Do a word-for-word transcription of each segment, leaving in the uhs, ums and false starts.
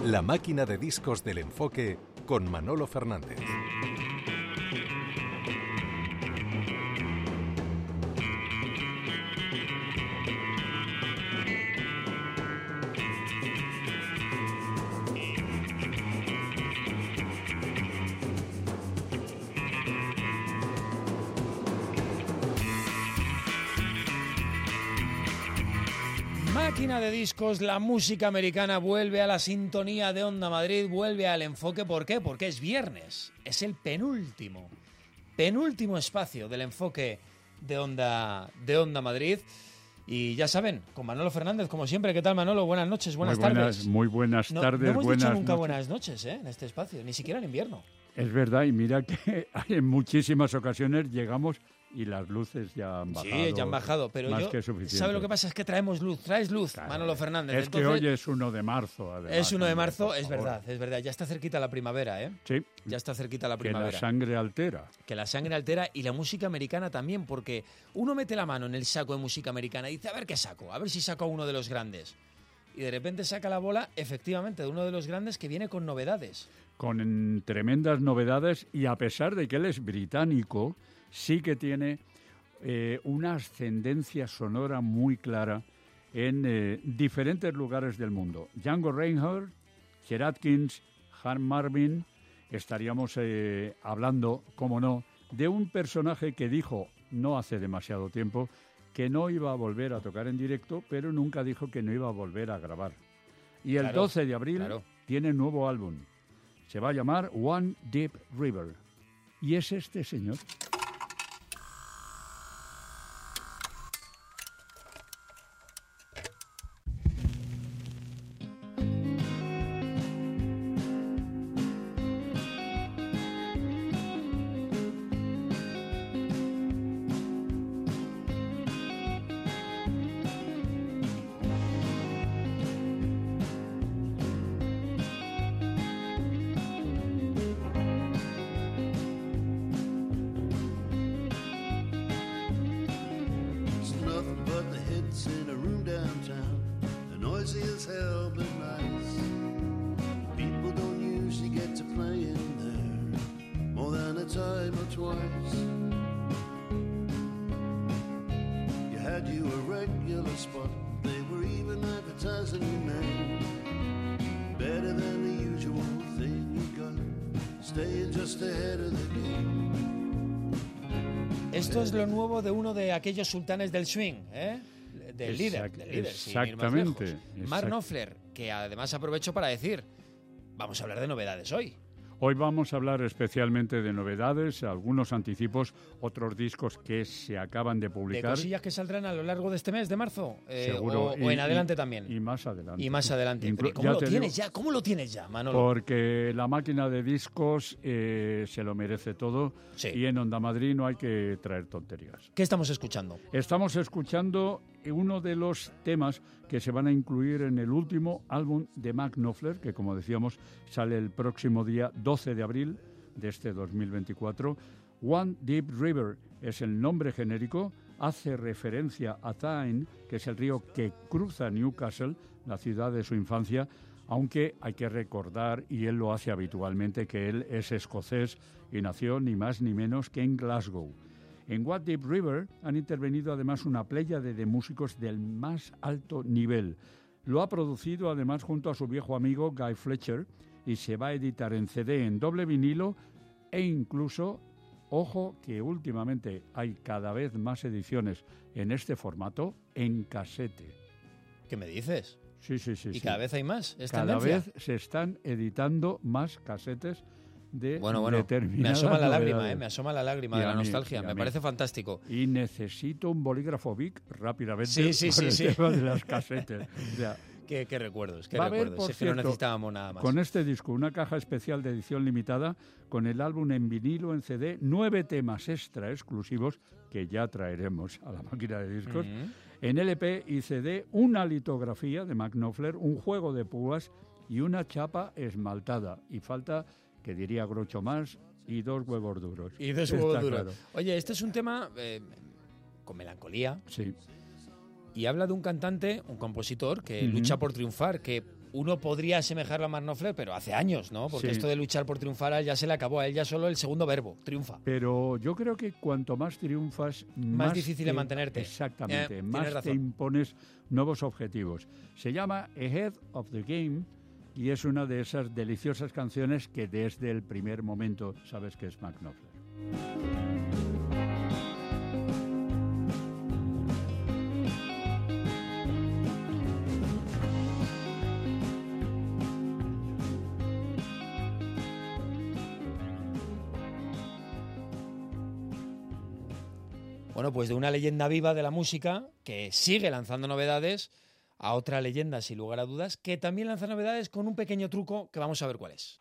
La máquina de discos del enfoque con Manolo Fernández. Máquina de discos, la música americana vuelve a la sintonía de Onda Madrid, vuelve al enfoque. ¿Por qué? Porque es viernes, es el penúltimo, penúltimo espacio del enfoque de Onda, de Onda Madrid. Y ya saben, con Manolo Fernández, como siempre. ¿Qué tal, Manolo? Buenas noches, buenas, muy buenas tardes. Muy buenas no, tardes, no hemos buenas dicho nunca noches. Buenas noches, ¿eh? En este espacio, ni siquiera en invierno. Es verdad, y mira que en muchísimas ocasiones llegamos y las luces ya han bajado. Sí, ya han bajado, pero más yo, que suficiente. ¿sabe lo que pasa? Es que traemos luz, traes luz, claro, Manolo Fernández. Es Entonces, que hoy es uno de marzo, además. Es uno de hombre, marzo, por es favor. verdad, es verdad. Ya está cerquita la primavera, ¿eh? Sí. Ya está cerquita la Que primavera. la sangre altera. Que la sangre altera y la música americana también, porque uno mete la mano en el saco de música americana y dice, a ver qué saco, a ver si saco a uno de los grandes. Y de repente saca la bola, efectivamente, de uno de los grandes que viene con novedades. Con tremendas novedades, y a pesar de que él es británico, sí que tiene eh, una ascendencia sonora muy clara en eh, diferentes lugares del mundo. Django Reinhardt, Chet Atkins, Han Marvin. Estaríamos eh, hablando, como no, de un personaje que dijo no hace demasiado tiempo que no iba a volver a tocar en directo, pero nunca dijo que no iba a volver a grabar. Y el Claro, doce de abril claro. tiene nuevo álbum. Se va a llamar One Deep River. Y es este señor. Esto es lo nuevo de uno de aquellos sultanes del swing, ¿eh? Del líder, Exact- del líder, exactamente, sin ir más lejos. Mark exact- Knopfler, que además aprovecho para decir, vamos a hablar de novedades hoy. Hoy vamos a hablar especialmente de novedades, algunos anticipos, otros discos que se acaban de De publicar. cosillas que saldrán a lo largo de este mes de marzo, eh, Seguro. o, o Y- en adelante y- también. Y más adelante. Y más adelante. Inclu- Pero ¿y ¿Cómo ya lo te tienes digo, ya? ¿Cómo lo tienes ya, Manolo? Porque la máquina de discos eh, se lo merece todo, Sí. y en Onda Madrid no hay que traer tonterías. ¿Qué estamos escuchando? Estamos escuchando uno de los temas que se van a incluir en el último álbum de Mark Knopfler, que, como decíamos, sale el próximo día doce de abril de este dos mil veinticuatro. One Deep River es el nombre genérico, hace referencia a Tyne, que es el río que cruza Newcastle, la ciudad de su infancia, aunque hay que recordar, y él lo hace habitualmente, que él es escocés y nació ni más ni menos que en Glasgow. En What Deep River han intervenido además una pléyade de músicos del más alto nivel. Lo ha producido además junto a su viejo amigo Guy Fletcher, y se va a editar en C D, en doble vinilo, e incluso, ojo, que últimamente hay cada vez más ediciones en este formato, en casete. ¿Qué me dices? Sí, sí, sí. ¿Y sí. cada vez hay más? ¿Es Cada tendencia? vez se están editando más casetes de Bueno, bueno, me determinadas asoma la lágrima, novedades. ¿eh? Me asoma la lágrima Y de a la mí, nostalgia. y a Me mí. parece fantástico. Y necesito un bolígrafo Bic rápidamente Sí, sí, por sí, el sí. tema de las casetes. O sea, ¿Qué, qué recuerdos? ¿Qué va a haber, recuerdos? por Si es que no cierto, necesitábamos nada más. con este disco una caja especial de edición limitada con el álbum en vinilo, en C D, nueve temas extra exclusivos que ya traeremos a la máquina de discos. Ujú. En L P y C D, una litografía de Mark Knopfler, un juego de púas y una chapa esmaltada. Y falta, que diría Groucho Marx, y dos huevos duros. Y dos Está huevos duros. claro. Oye, este es un tema eh, con melancolía Sí. y habla de un cantante, un compositor que Ujú. lucha por triunfar, que uno podría asemejarlo a Mark Knopfler, pero hace años, ¿no? Porque Sí. esto de luchar por triunfar a él ya se le acabó. A él ya solo el segundo verbo, triunfa. Pero yo creo que cuanto más triunfas, más, Más difícil de te- mantenerte. Exactamente, Eh, más tienes te razón. impones nuevos objetivos. Se llama Ahead of the Game y es una de esas deliciosas canciones que desde el primer momento sabes que es Mark Knopfler. Bueno, pues de una leyenda viva de la música que sigue lanzando novedades a otra leyenda, sin lugar a dudas, que también lanza novedades con un pequeño truco que vamos a ver cuál es.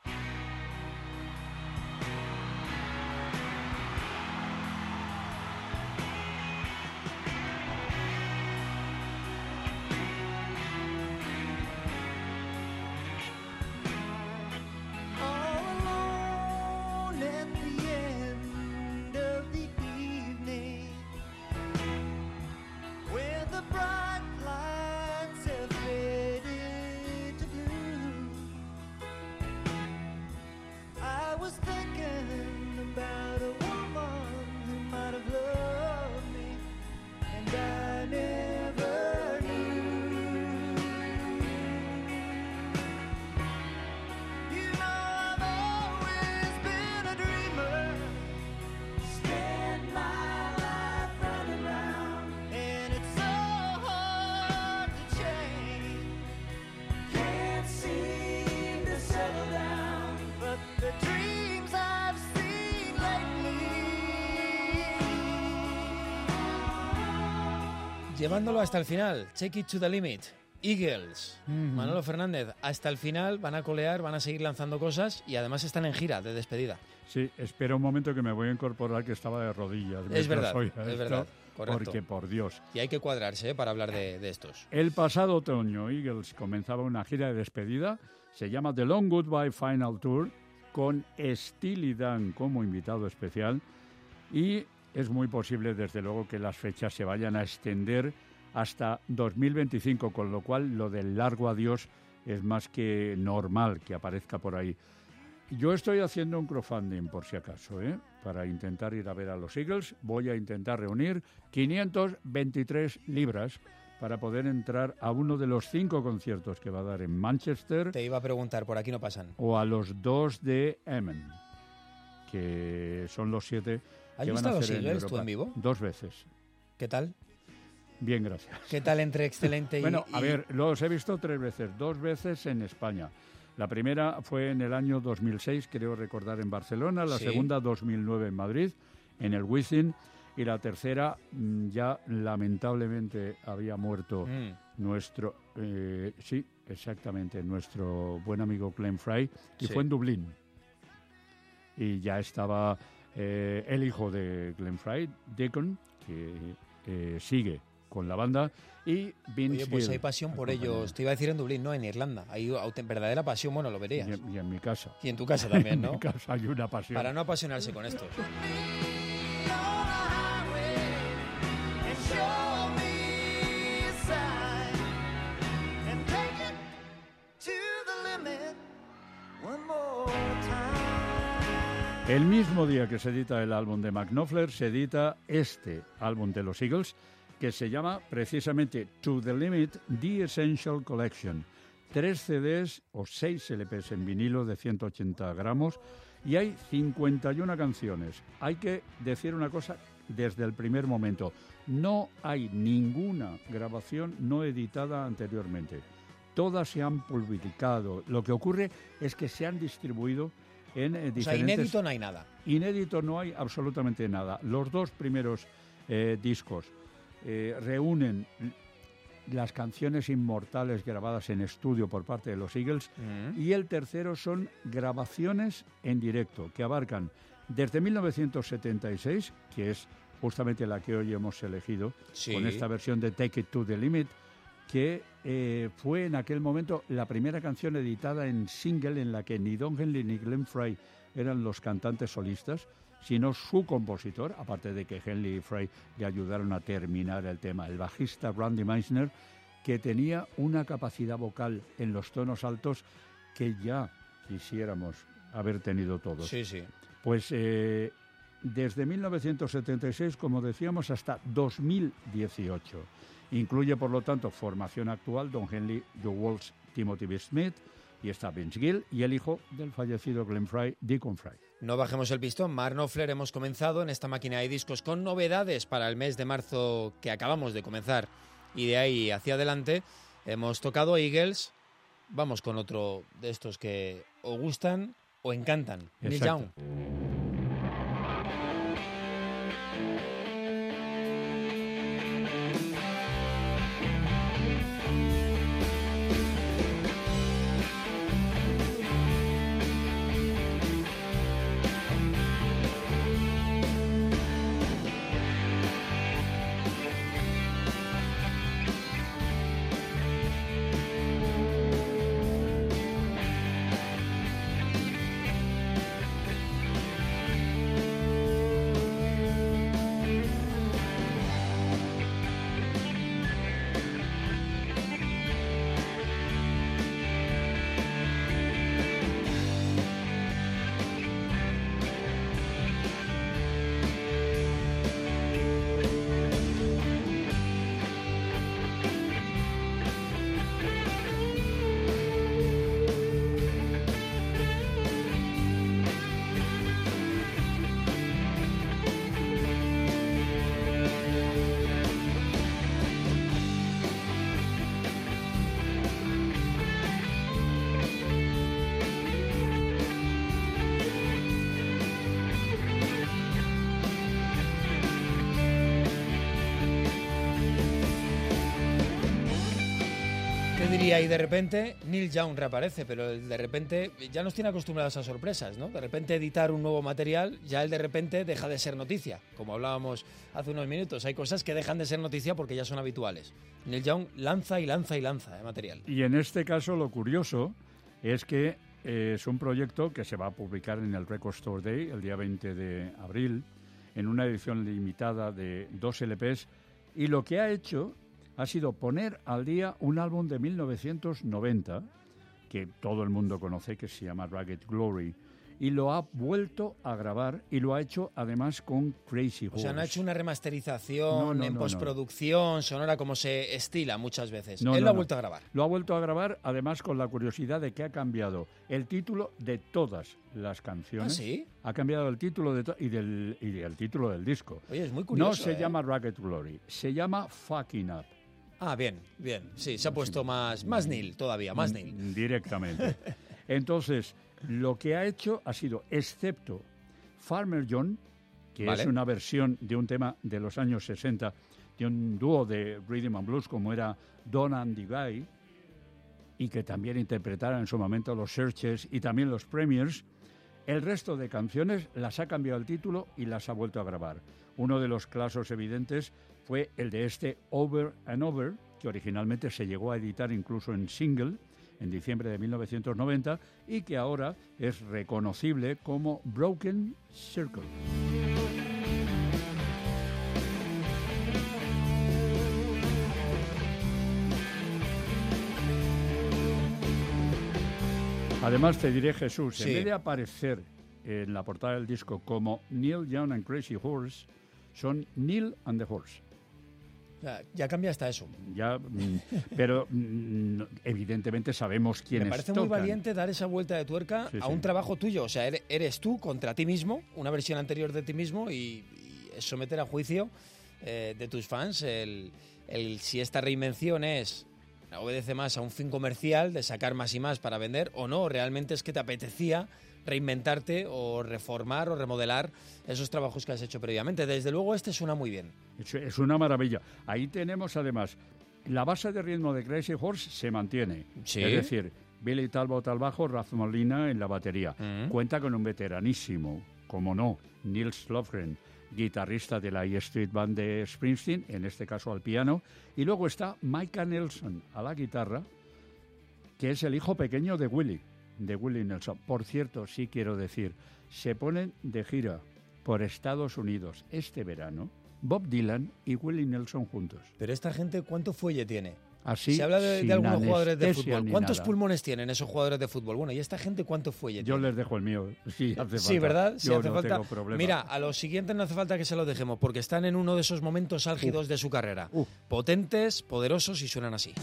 Llevándolo hasta el final, Take It to the Limit, Eagles, Mm-hmm. Manolo Fernández, hasta el final van a colear, van a seguir lanzando cosas y además están en gira de despedida. Sí, espera un momento que me voy a incorporar que estaba de rodillas. Es mientras verdad, oía es esto, verdad, correcto. Porque, por Dios. Y hay que cuadrarse ¿eh? para hablar de, de estos. El pasado otoño, Eagles comenzaba una gira de despedida, se llama The Long Goodbye Final Tour, con Steely Dan como invitado especial, y es muy posible, desde luego, que las fechas se vayan a extender hasta dos mil veinticinco, con lo cual lo del largo adiós es más que normal que aparezca por ahí. Yo estoy haciendo un crowdfunding, por si acaso, ¿eh? para intentar ir a ver a los Eagles. Voy a intentar reunir quinientas veintitrés libras para poder entrar a uno de los cinco conciertos que va a dar en Manchester Te iba a preguntar, por aquí no pasan. o a los dos de Emen, que son los siete ¿Has que van visto a a los hacer en Eagles tú Europa. en vivo? Dos veces. ¿Qué tal? Bien, gracias. ¿Qué tal entre excelente y...? Bueno, a y- ver, los he visto tres veces, dos veces en España. La primera fue en el año dos mil seis, creo recordar, en Barcelona, la Sí. segunda dos mil nueve en Madrid, en el Wizzing, y la tercera mm, ya lamentablemente había muerto Mm, nuestro, eh, sí, exactamente, nuestro buen amigo Glenn Fry, y Sí. fue en Dublín. Y ya estaba eh, el hijo de Glenn Fry, Deacon, que eh, sigue con la banda, y Vince Oye, pues Gill, hay pasión por acompañando. ellos. Te iba a decir en Dublín, no, en Irlanda. Hay auten- verdadera pasión, bueno, lo verías. Y en, y en mi casa. Y en tu casa también, En ¿no? mi casa hay una pasión. Para no apasionarse con estos. El mismo día que se edita el álbum de Mark Knopfler, se edita este álbum de los Eagles, que se llama precisamente To the Limit, The Essential Collection. Tres C Ds o seis L Ps en vinilo de ciento ochenta gramos y hay cincuenta y una canciones. Hay que decir una cosa desde el primer momento. No hay ninguna grabación no editada anteriormente. Todas se han publicado. Lo que ocurre es que se han distribuido en eh, O sea, diferentes... inédito no hay nada. Inédito no hay absolutamente nada. Los dos primeros eh, discos eh, reúnen las canciones inmortales grabadas en estudio por parte de los Eagles Mm. y el tercero son grabaciones en directo que abarcan desde mil novecientos setenta y seis, que es justamente la que hoy hemos elegido, Sí. con esta versión de Take It to the Limit, que eh, fue en aquel momento la primera canción editada en single en la que ni Don Henley ni Glenn Fry eran los cantantes solistas, sino su compositor, aparte de que Henley y Fry le ayudaron a terminar el tema. El bajista Randy Meisner que tenía una capacidad vocal en los tonos altos que ya quisiéramos haber tenido todos. Sí, sí. Pues eh, desde mil novecientos setenta y seis, como decíamos, hasta dos mil dieciocho. Incluye, por lo tanto, formación actual, Don Henley, Joe Walsh, Timothy B. Smith, y está Vince Gill y el hijo del fallecido Glenn Frey, Deacon Frey. No bajemos el pistón. Mark Knopfler, hemos comenzado en esta máquina de discos con novedades para el mes de marzo que acabamos de comenzar. Y de ahí hacia adelante hemos tocado Eagles. Vamos con otro de estos que o gustan o encantan. Neil Young. Diría, y de repente Neil Young reaparece, pero de repente ya nos tiene acostumbrados a sorpresas, ¿no? De repente editar un nuevo material, ya él de repente deja de ser noticia. Como hablábamos hace unos minutos, hay cosas que dejan de ser noticia porque ya son habituales. Neil Young lanza y lanza y lanza de material. Y en este caso lo curioso es que eh, es un proyecto que se va a publicar en el Record Store Day el día veinte de abril, en una edición limitada de dos L Pes, y lo que ha hecho ha sido poner al día un álbum de mil novecientos noventa, que todo el mundo conoce, que se llama Ragged Glory, y lo ha vuelto a grabar y lo ha hecho además con Crazy Horse. O sea, no ha hecho una remasterización no, no, en no, postproducción, no. sonora, como se estila muchas veces. No, Él no, lo ha no. vuelto a grabar. Lo ha vuelto a grabar, además con la curiosidad de que ha cambiado el título de todas las canciones. ¿Ah, sí? Ha cambiado el título de to- y, del, y el título del disco. Oye, es muy curioso. No se ¿eh? llama Ragged Glory, se llama Fucking Up. Ah, bien, bien. Sí, se ha puesto más, más Neil todavía, más Neil. Directamente. Entonces, lo que ha hecho ha sido, excepto Farmer John, que Vale. es una versión de un tema de los años sesenta, de un dúo de rhythm and blues como era Don and the Guy, y que también interpretaron en su momento los Searchers y también los Premiers, el resto de canciones las ha cambiado el título y las ha vuelto a grabar. Uno de los casos evidentes fue el de este Over and Over, que originalmente se llegó a editar incluso en single en diciembre de mil novecientos noventa y que ahora es reconocible como Broken Circle. Además, te diré, Jesús, Sí. en vez de aparecer en la portada del disco como Neil Young and Crazy Horse, son Neil and the Horse. O sea, ya cambia hasta eso. Ya, mm, pero mm, no- evidentemente sabemos quiénes Me parece tocan. muy valiente dar esa vuelta de tuerca Sí, a sí. un trabajo tuyo. O sea, ere- eres tú contra ti mismo, una versión anterior de ti mismo, y, y es someter a juicio eh, de tus fans el, el si esta reinvención es obedece más a un fin comercial de sacar más y más para vender o no, realmente es que te apetecía reinventarte o reformar o remodelar esos trabajos que has hecho previamente. Desde luego este suena muy bien. Es, es una maravilla. Ahí tenemos además, la base de ritmo de Crazy Horse se mantiene. Sí. Es decir, Billy Talbot al bajo, Raz Molina en la batería. Mm. Cuenta con un veteranísimo, como no, Nils Lofgren, guitarrista de la E Street Band de Springsteen, en este caso al piano. Y luego está Micah Nelson a la guitarra, que es el hijo pequeño de Willie, de Willie Nelson. Por cierto, sí quiero decir, se ponen de gira por Estados Unidos este verano Bob Dylan y Willie Nelson juntos. Pero esta gente, ¿cuánto fuelle tiene? Así, Se habla de, sin de algunos jugadores de anestesia fútbol. ni ¿Cuántos nada. pulmones tienen esos jugadores de fútbol? Bueno, ¿y esta gente cuánto fuelle Yo tiene? les dejo el mío, si hace falta. Sí, ¿verdad? Si Yo hace no falta. tengo problema. Mira, a los siguientes no hace falta que se los dejemos, porque están en uno de esos momentos álgidos Uh. de su carrera. Uh. Potentes, poderosos y suenan así.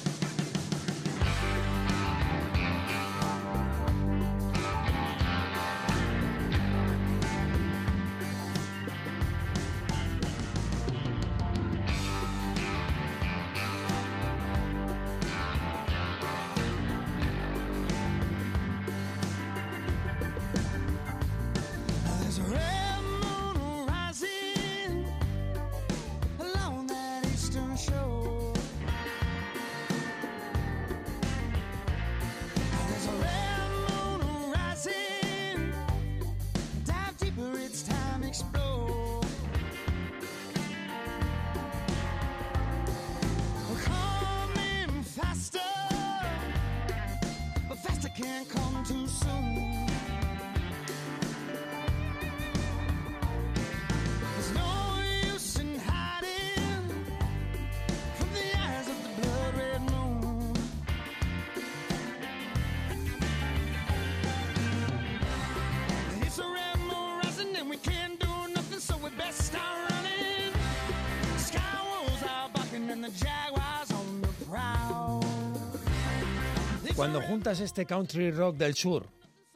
There's a red moon rising along that eastern shore. There's a red moon rising. Dive deeper, it's time to explore. We're coming faster, but faster can't come too soon. There's no use in hiding from the eyes of the blood red moon. It's a red moon rising and we can't do nothing, so we best start running. Sky wolves are barking and the jaguars on the prowl. Cuando juntas este country rock del sur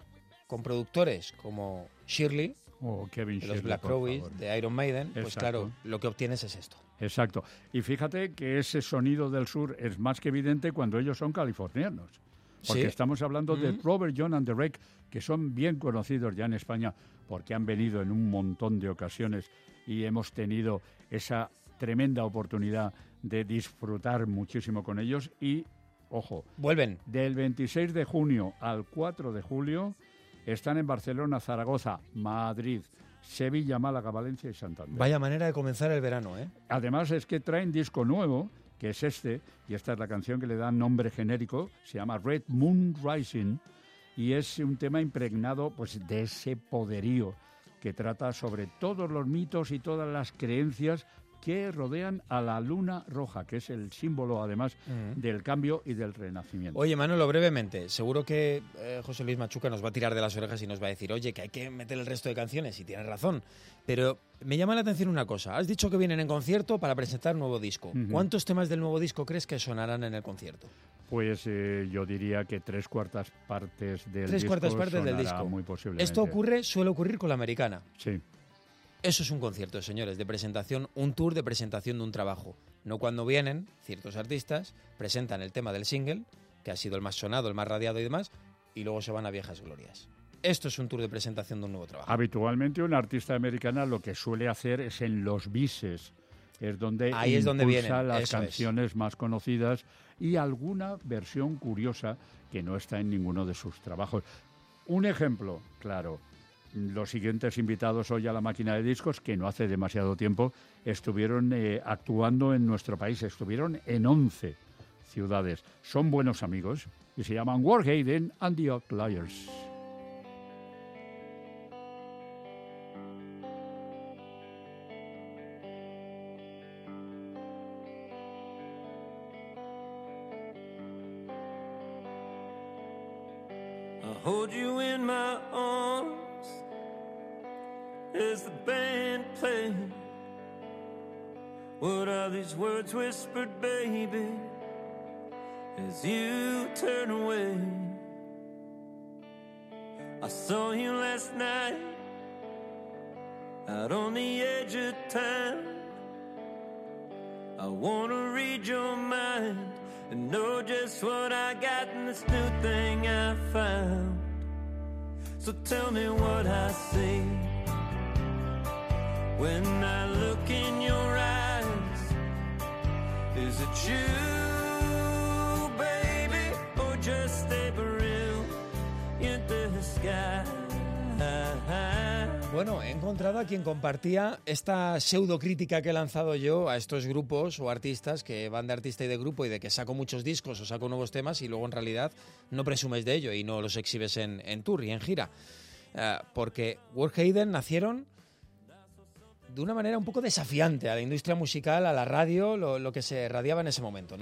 con productores como Shirley, Oh, Kevin de los Shirley, Black por Crowes, favor. de Iron Maiden, pues Exacto. claro, lo que obtienes es esto. Exacto. Y fíjate que ese sonido del sur es más que evidente cuando ellos son californianos. Porque Sí. estamos hablando de Mm. Robert John and the Wreck, que son bien conocidos ya en España porque han venido en un montón de ocasiones y hemos tenido esa tremenda oportunidad de disfrutar muchísimo con ellos. Y, ojo, Vuelven. del veintiséis de junio al cuatro de julio están en Barcelona, Zaragoza, Madrid, Sevilla, Málaga, Valencia y Santander. Vaya manera de comenzar el verano, ¿eh? Además es que traen disco nuevo, que es este, y esta es la canción que le da nombre genérico, se llama Red Moon Rising, y es un tema impregnado pues de ese poderío que trata sobre todos los mitos y todas las creencias que rodean a la luna roja, que es el símbolo además Mm. del cambio y del renacimiento. Oye, Manolo, brevemente, seguro que eh, José Luis Machuca nos va a tirar de las orejas y nos va a decir, oye, que hay que meter el resto de canciones, y tienes razón. Pero me llama la atención una cosa. Has dicho que vienen en concierto para presentar nuevo disco. Ujú. ¿Cuántos temas del nuevo disco crees que sonarán en el concierto? Pues eh, yo diría que tres cuartas partes del Tres disco cuartas partes del sonará disco. muy posiblemente. Esto ocurre, suele ocurrir con la americana. Sí. Eso es un concierto, señores, de presentación, un tour de presentación de un trabajo. No cuando vienen ciertos artistas, presentan el tema del single, que ha sido el más sonado, el más radiado y demás, y luego se van a viejas glorias. Esto es un tour de presentación de un nuevo trabajo. Habitualmente una artista americana lo que suele hacer es en los bises, es donde Ahí es donde impulsa vienen, las eso es. canciones más conocidas y alguna versión curiosa que no está en ninguno de sus trabajos. Un ejemplo, claro, los siguientes invitados hoy a la máquina de discos, que no hace demasiado tiempo estuvieron eh, actuando en nuestro país, estuvieron en once ciudades. Son buenos amigos y se llaman Warhaden and the Outliers. I hold you in my arms as the band plays. What are these words whispered, baby, as you turn away? I saw you last night out on the edge of town. I wanna read your mind and know just what I got in this new thing I found. So tell me what I see when I look in your eyes. Is it you, baby, or just a brilliant sky? Bueno, he encontrado a quien compartía esta pseudocrítica que he lanzado yo a estos grupos o artistas que van de artista y de grupo y de que saco muchos discos o saco nuevos temas y luego en realidad no presumes de ello y no los exhibes en, en tour y en gira. Uh, porque Warhaden nacieron de una manera un poco desafiante a la industria musical, a la radio, lo, lo que se radiaba en ese momento, ¿no?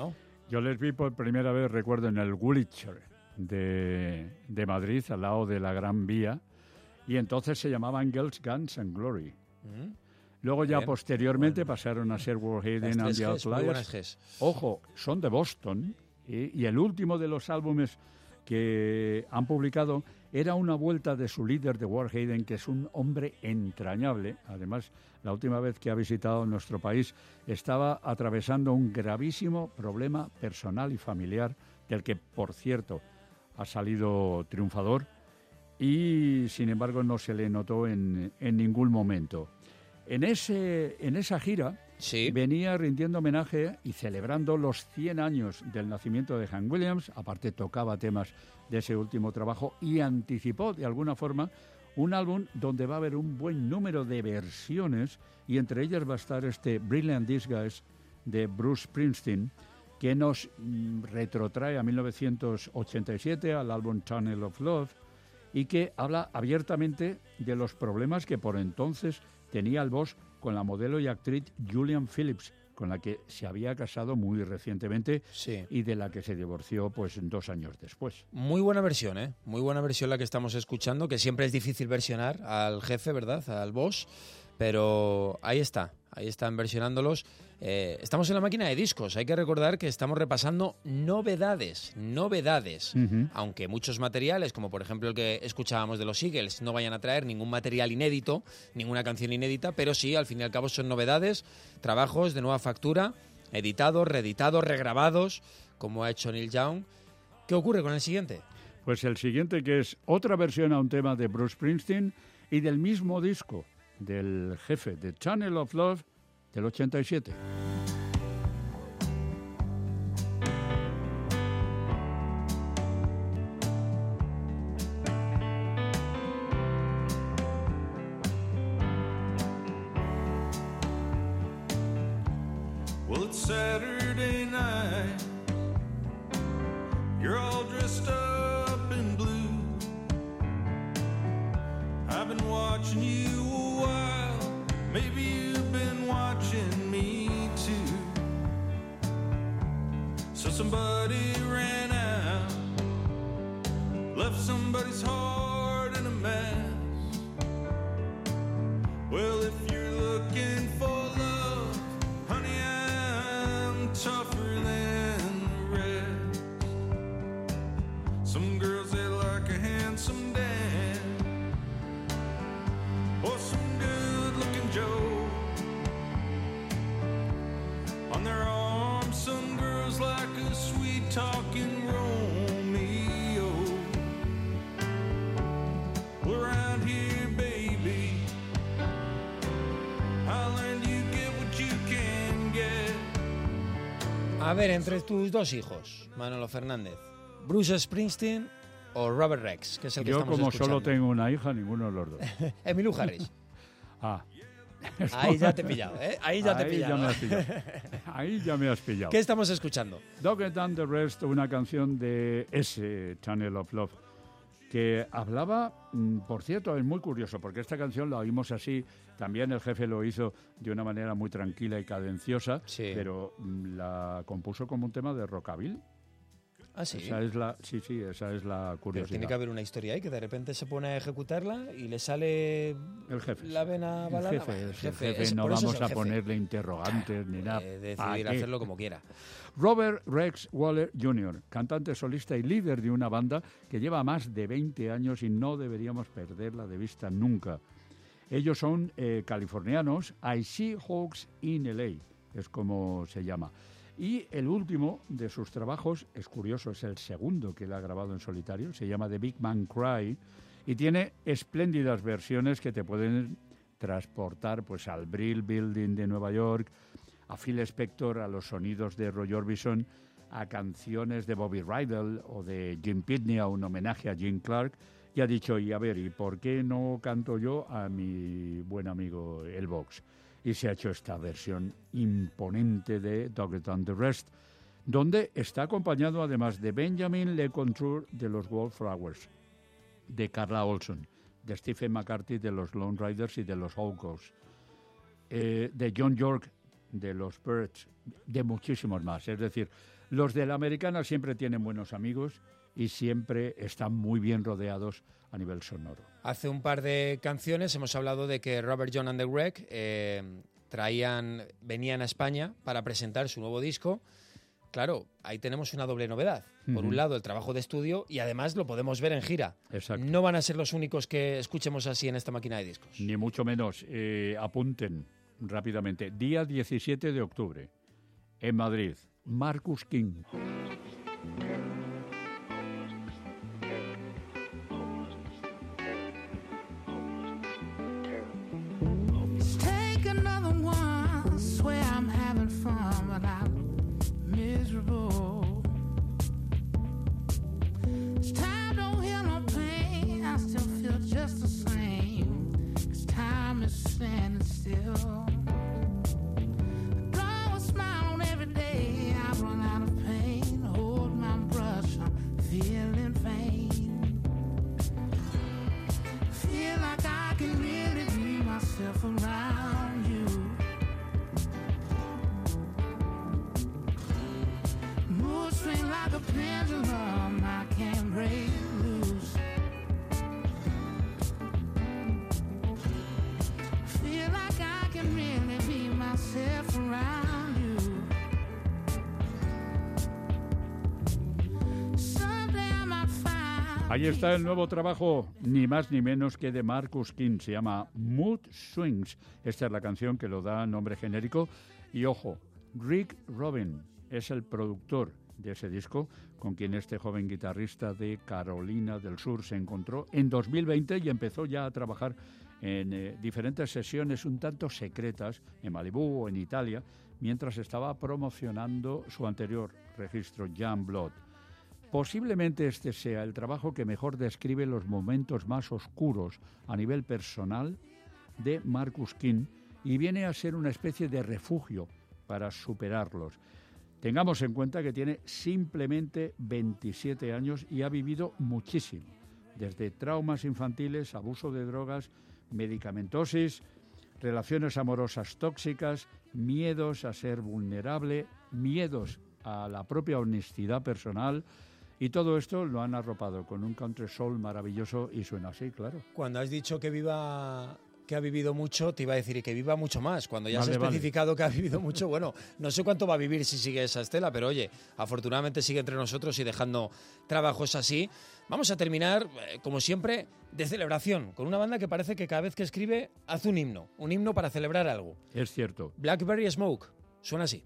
Yo les vi por primera vez, recuerdo, en el Woolwich de, de Madrid, al lado de la Gran Vía, y entonces se llamaban Girls, Guns and Glory. Mm. Luego ya Bien. posteriormente Bueno. pasaron a ser Warhaven Las and tres the Gs, muy buenas Outliers. Gs. Ojo, son de Boston, y, y el último de los álbumes que han publicado era una vuelta de su líder de Warhaven, que es un hombre entrañable. Además, la última vez que ha visitado nuestro país estaba atravesando un gravísimo problema personal y familiar, del que, por cierto, ha salido triunfador y, sin embargo, no se le notó en, en ningún momento. En, ese, en esa gira Sí. venía rindiendo homenaje y celebrando los cien años del nacimiento de Hank Williams. Aparte, tocaba temas de ese último trabajo y anticipó, de alguna forma, un álbum donde va a haber un buen número de versiones, y entre ellas va a estar este Brilliant Disguise de Bruce Springsteen, que nos mm, retrotrae a mil novecientos ochenta y siete, al álbum Tunnel of Love, y que habla abiertamente de los problemas que por entonces tenía el boss con la modelo y actriz Julian Phillips, con la que se había casado muy recientemente Sí. y de la que se divorció pues dos años después. Muy buena versión, ¿eh? Muy buena versión la que estamos escuchando, que siempre es difícil versionar al jefe, ¿verdad? Al boss, pero ahí está, ahí están versionándolos. Eh, estamos en la máquina de discos, hay que recordar que estamos repasando novedades, novedades, Ujú. aunque muchos materiales, como por ejemplo el que escuchábamos de los Eagles, no vayan a traer ningún material inédito, ninguna canción inédita, pero sí, al fin y al cabo son novedades, trabajos de nueva factura, editados, reeditados, regrabados, como ha hecho Neil Young. ¿Qué ocurre con el siguiente? Pues el siguiente, que es otra versión a un tema de Bruce Springsteen y del mismo disco del jefe de Tunnel of Love del ochenta y siete. Well, it's Saturday night. You're all dressed up in blue. I've been watching you a while. Maybe you've been watching me too. So somebody ran out, left somebody's heart in a mess. Well, if you're looking for love, honey, I'm tougher than the rest. Some girls, they like a handsome dad, or some good-looking Joe. On their arms, some girls like a sweet-talking Romeo. Well, around here, baby, I learned you get what you can get. A ver, entre tus dos hijos, Manolo Fernández, Bruce Springsteen o Robert Rex, que es el que Yo, estamos como escuchando. solo tengo una hija, ninguno de los dos. Emmylou Harris. Ah, Ahí ya te he pillado, ¿eh? Ahí ya te he ahí ya pillado. me has pillado. Ahí ya me has pillado. ¿Qué estamos escuchando? Dogged and the Rest, una canción de ese Tunnel of Love, que hablaba, mm, por cierto, es muy curioso, porque esta canción la oímos así, también el jefe lo hizo de una manera muy tranquila y cadenciosa, Sí. pero mm, la compuso como un tema de rockabilly. Ah, sí. Esa es la, sí, sí, esa es la Pero curiosidad. tiene que haber una historia ahí, que de repente se pone a ejecutarla y le sale El jefe. la vena El balada. jefe, Bueno, es el jefe, es- no por eso es vamos el a jefe. ponerle interrogantes ni nada. Eh, ¿Pa' decidir qué? hacerlo como quiera. Robert Rex Waller junior, cantante solista y líder de una banda que lleva más de veinte años y no deberíamos perderla de vista nunca. Ellos son eh, californianos, I See Hawks in L A, es como se llama. Y el último de sus trabajos, es curioso, es el segundo que él ha grabado en solitario, se llama The Big Man Cry, y tiene espléndidas versiones que te pueden transportar pues al Brill Building de Nueva York, a Phil Spector, a los sonidos de Roy Orbison, a canciones de Bobby Rydell o de Jim Pitney, a un homenaje a Jim Clark, y ha dicho, y a ver, ¿y por qué no canto yo a mi buen amigo el Vox? Y se ha hecho esta versión imponente de Dogged and the Rest, donde está acompañado además de Benjamin LeContour de los Wallflowers, de Carla Olson, de Stephen McCarthy de los Lone Riders y de los Outcasts, eh, de John York de los Birds, de muchísimos más. Es decir, Los de la americana siempre tienen buenos amigos y siempre están muy bien rodeados a nivel sonoro. Hace un par de canciones hemos hablado de que Robert John and the Wreck eh, traían, venían a España para presentar su nuevo disco. Claro, ahí tenemos una doble novedad. Por Uh-huh. un lado, el trabajo de estudio y además lo podemos ver en gira. Exacto. No van a ser los únicos que escuchemos así en esta máquina de discos. Ni mucho menos. Eh, apunten rápidamente. Día diecisiete de octubre, en Madrid, Marcus King. Take another one. Swear I'm having fun, but I'm miserable. This time don't hear no pain. I still feel just the same. This time is standing still. Draw a smile on every day. I run out of pain. Hold my brush. I'm feeling pain. Feel like I can really be myself around you. Move straight like a pendulum, I can't break loose. Feel like I can really be myself around you. Someday I might find. Ahí está el nuevo trabajo, ni más ni menos que de Marcus King. Se llama Mood Swings. Esta es la canción que lo da nombre genérico. Y ojo, Rick Rubin es el productor de ese disco, con quien este joven guitarrista de Carolina del Sur se encontró en dos mil veinte y empezó ya a trabajar en eh, diferentes sesiones un tanto secretas en Malibú o en Italia, mientras estaba promocionando su anterior registro, Young Blood. Posiblemente este sea el trabajo que mejor describe los momentos más oscuros a nivel personal de Marcus King y viene a ser una especie de refugio para superarlos. Tengamos en cuenta que tiene simplemente veintisiete años y ha vivido muchísimo, desde traumas infantiles, abuso de drogas, medicamentosis, relaciones amorosas tóxicas, miedos a ser vulnerable, miedos a la propia honestidad personal, y todo esto lo han arropado con un country soul maravilloso y suena así, claro. Cuando has dicho que viva, que ha vivido mucho, te iba a decir que viva mucho más. Cuando ya Vale, has vale. especificado que ha vivido mucho, bueno, no sé cuánto va a vivir si sigue esa estela, pero oye, afortunadamente sigue entre nosotros y dejando trabajos así. Vamos a terminar, eh, como siempre, de celebración, con una banda que parece que cada vez que escribe hace un himno, un himno para celebrar algo. Es cierto. Blackberry Smoke, suena así.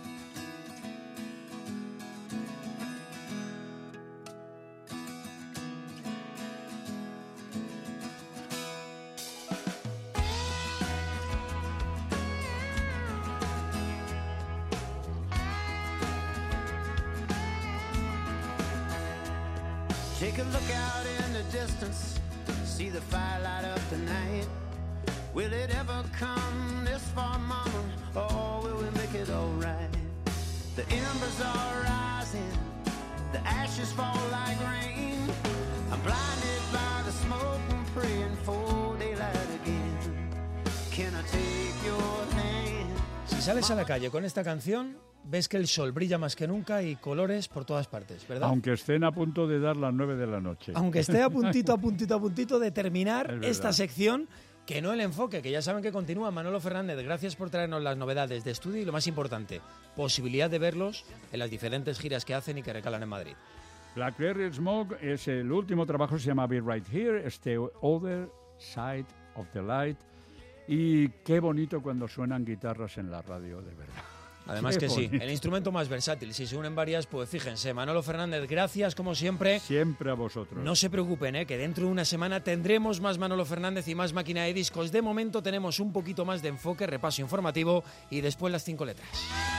Take a look out in the distance, see the fire light up the night. Will it ever come this far, mama, or will we make it all right? The embers are rising, the ashes fall like rain. I'm blinded by the smoke and praying for daylight again. Can I take your hand? Si sales a la calle con esta canción, ves que el sol brilla más que nunca y colores por todas partes, ¿verdad? Aunque estén a punto de dar las nueve de la noche. Aunque esté a puntito, a puntito, a puntito de terminar Es verdad. esta sección, que no el enfoque, que ya saben que continúa. Manolo Fernández, gracias por traernos las novedades de estudio y lo más importante, posibilidad de verlos en las diferentes giras que hacen y que recalan en Madrid. Blackberry Smoke es el último trabajo, se llama Be Right Here, este Other Side of the Light. Y qué bonito cuando suenan guitarras en la radio, de verdad. Además Qué que sí, bonito. el instrumento más versátil. Si se unen varias, pues fíjense. Manolo Fernández, gracias como siempre. Siempre a vosotros. No se preocupen, ¿eh? Que dentro de una semana tendremos más Manolo Fernández y más máquina de discos. De momento tenemos un poquito más de enfoque, repaso informativo y después las cinco letras.